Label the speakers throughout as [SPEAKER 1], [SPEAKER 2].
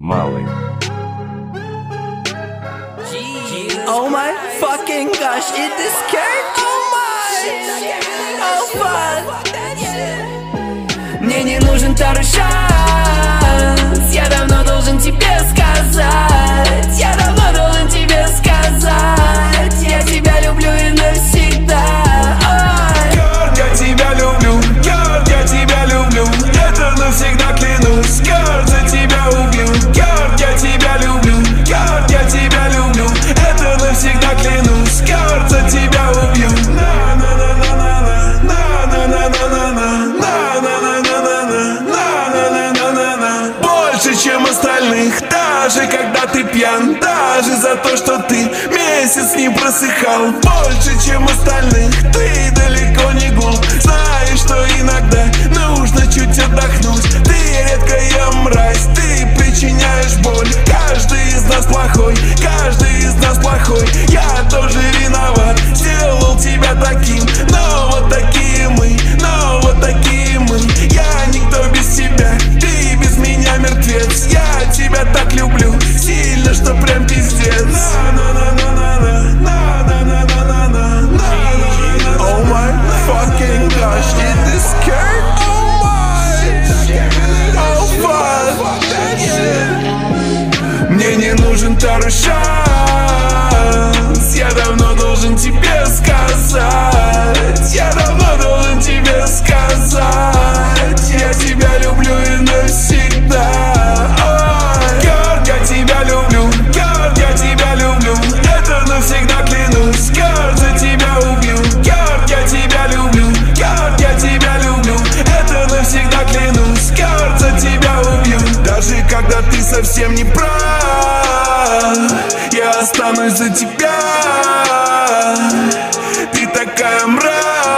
[SPEAKER 1] Малый.
[SPEAKER 2] Oh my fucking gosh, it is skirt. Oh my, oh fuck. Мне не нужен второй шанс. Я давно должен тебе сказать. Я давно должен тебе сказать. Я тебя люблю и навсегда.
[SPEAKER 3] Girl, я тебя люблю. Girl, я тебя люблю. Это навсегда клянусь. Girl, за тебя убью. Girl, я тебя люблю. Girl, я тебя люблю. Это навсегда клянусь. Girl, за тебя убью. Больше, чем остальных, даже когда ты пьян, даже за то, что ты месяц не просыхал. Больше, чем остальных, ты далеко не глуп. Знаешь, что иногда нужно чуть отдохнуть. Ты редкая мразь, ты причиняешь боль. Каждый из нас плохой, каждый из нас плохой. Я тоже виноват, сделал тебя таким. Но вот такие мы, но вот такие мы. Я никто без тебя, ты без меня мертвец. Я тебя так люблю, сильно, что прям пиздец. Oh my fucking gosh, it is skirt. Oh my, oh fuck. Мне не нужен второй шанс. Я давно должен тебе сказать. Я давно должен тебе сказать. Я тебя люблю и навсегда. Girl, я тебя люблю. Girl, я тебя люблю. Это навсегда клянусь. Girl, за тебя убью. Girl, я тебя люблю. Girl, я тебя люблю. Это навсегда клянусь. Girl, за тебя убью. Даже когда ты совсем не прав, я останусь за тебя. Ты такая мразь,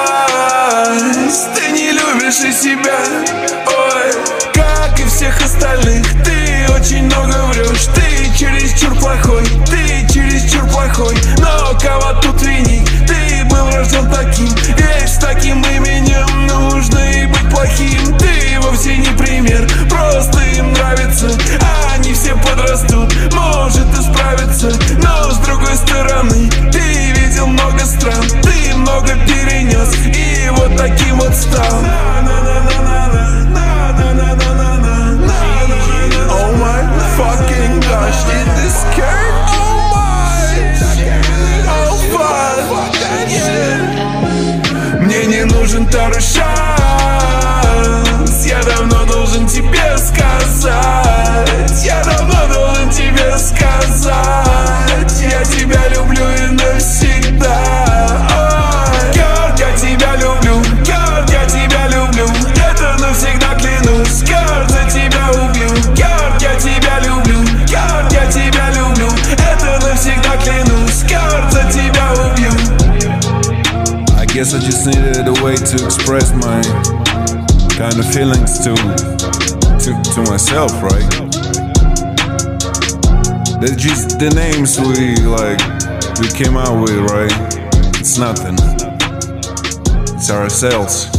[SPEAKER 3] ты не любишь и себя. Ой, как и всех остальных, ты очень много врешь. Ты чересчур плохой, ты чересчур плохой. Но кого тут винить? Ты был рожден таким, ведь с таким именем нужно и быть плохим. Ты вовсе не пример, просто им нравится. Они все подрастут, может исправиться. Но с другой стороны, ты видел много стран, ты много перенес и вот таким вот стал. Oh my fucking gosh, it is skirt. Oh my, oh fuck. Мне не нужен второй шанс. Я давно должен тебе сказать. Я давно должен тебе сказать. Я тебя люблю и навсегда. Girl, я тебя люблю. Girl, я тебя люблю. Это навсегда клянусь. Girl, за тебя убью. Girl, я тебя люблю. Girl, я тебя люблю. Это навсегда клянусь. Girl, за тебя убью.
[SPEAKER 4] I guess I just needed a way to express my kind of feelings to myself, right? They're just the names we came out with, right? It's nothing. It's ourselves.